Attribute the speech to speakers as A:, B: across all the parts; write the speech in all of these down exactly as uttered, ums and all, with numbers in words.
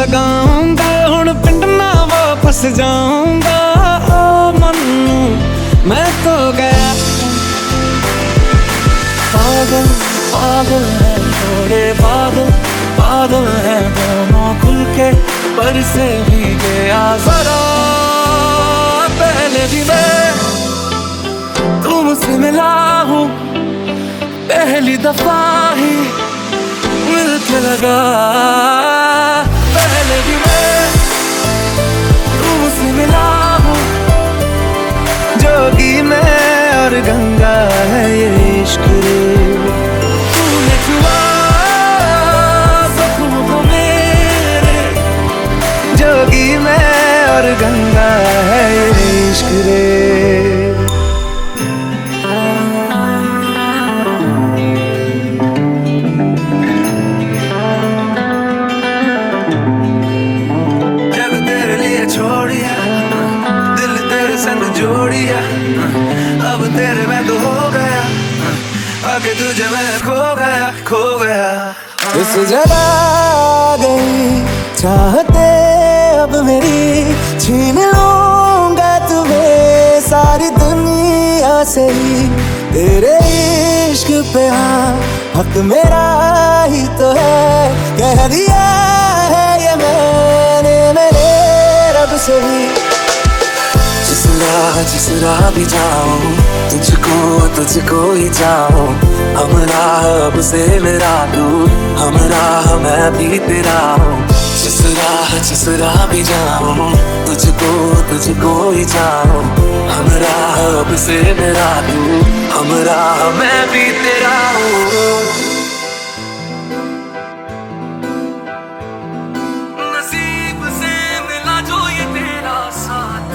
A: लगाऊंगा हुण पिंड ना वापस जाऊंगा। ओ मन्नू मैं तो गया। पागल पागल है थोड़े बादल, बादल है दोनों खुल के पर से भी गया जरा पहले भी मैं तुमसे मिला हूँ, पहली दफा ही मिलके लगा। पहले भी मैं तुमसे मिला हूँ, जोगी मैं और गंगा है ये इश्क रे। तूने छुआ जख्म को मेरे, जोगी मैं और गंगा है ये इश्क रे। जोड़िया अब तेरे में तो हो गया, आगे तुझे मैं खो गया खो गया। इस जगह गई चाहते अब मेरी, छीन लूंगा तुम्हें सारी दुनिया से ही। तेरे इश्क पे हाँ हक मेरा ही तो है, कह दिया है ये मैंने मेरे रब से ही। जिस राह जिस राह भी जाऊं तुझको तुझको ही जाऊं, हम राह अब से मेरा तू, हम राह मैं भी तेरा हूँ। जिस राह जिस राह भी जाऊं तुझको तुझको ही जाऊं, हम राह अब से मेरा तू, हम राह मैं भी तेरा हूँ। नसीब से मिला जो ये तेरा साथ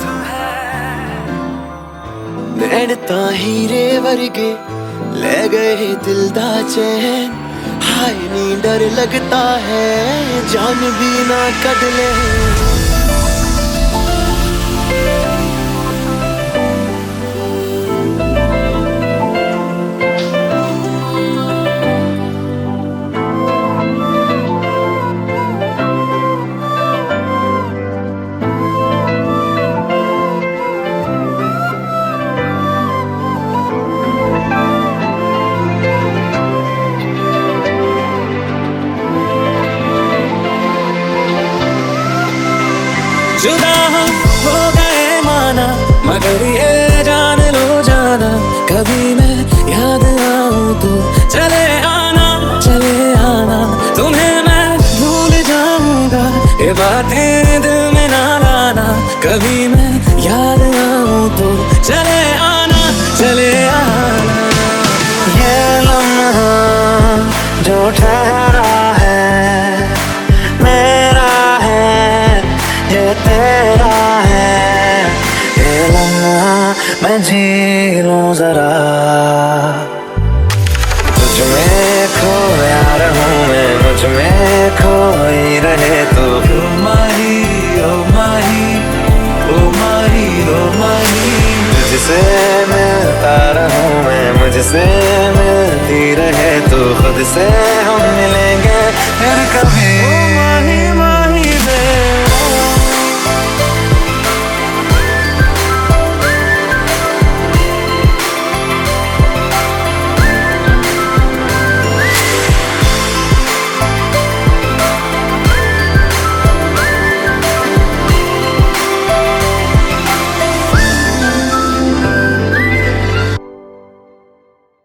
A: नैन तां हीरे वर्गे ले गए दिल दा चैन। हाय नी डर लगता है जान भी ना कढ ले। जुदा हो गए माना मगर ये जान लो जाना, कभी मैं याद आऊं तो चले आना चले आना। तुम्हें मैं भूल जाऊंगा ये बातें दिल में ना लाना, कभी मैं याद आऊं तो चले आना चले आना। ये लम्हा जो ठहरा है मेरा है ये तेरा है, ये लम्हा मैं जी लूं जरा